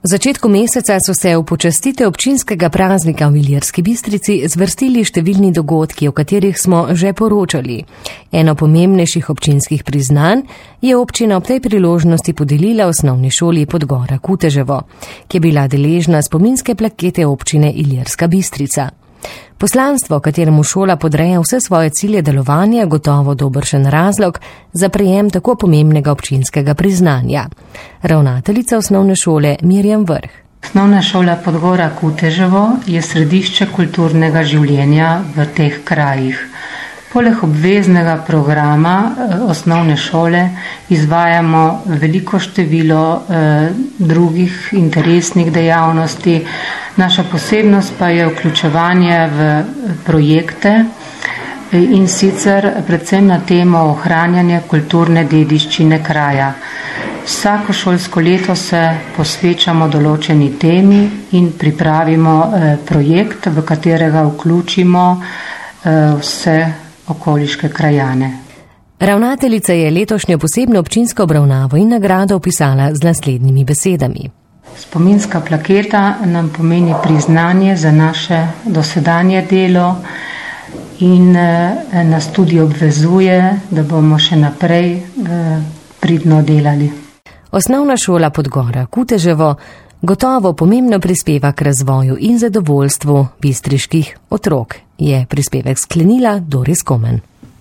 V začetku meseca so se v počastitev občinskega praznika v Ilirski Bistrici zvrstili številni dogodki, o katerih smo že poročali. Eno pomembnejših občinskih priznanj je občina ob tej priložnosti podelila osnovni šoli Podgora Kuteževo, ki je bila deležna spominske plakete občine Ilirska Bistrica. Poslanstvo, kateremu šola podreja vse svoje cilje delovanja, gotovo dobršen razlog za prejem tako pomembnega občinskega priznanja. Ravnateljica osnovne šole Mirjam Vrh. Osnovna šola Podgora Kuteževo je središče kulturnega življenja v teh krajih. Poleg obveznega programa osnovne šole izvajamo veliko število drugih interesnih dejavnosti. Naša posebnost pa je vključevanje v projekte in sicer predvsem na temo ohranjanja kulturne dediščine kraja. Vsako šolsko leto se posvečamo določeni temi in pripravimo projekt, v katerega vključimo vse okoliške krajane. Ravnateljica je letošnjo posebno občinsko obravnavo in nagrado opisala z naslednjimi besedami. Spominska plaketa nam pomeni priznanje za naše dosedanje delo in nas tudi obvezuje, da bomo še naprej pridno delali. Osnovna šola Podgora Kuteževo gotovo pomembno prispeva k razvoju in zadovoljstvu bistriških otrok, je prispevek sklenila Doris Komen.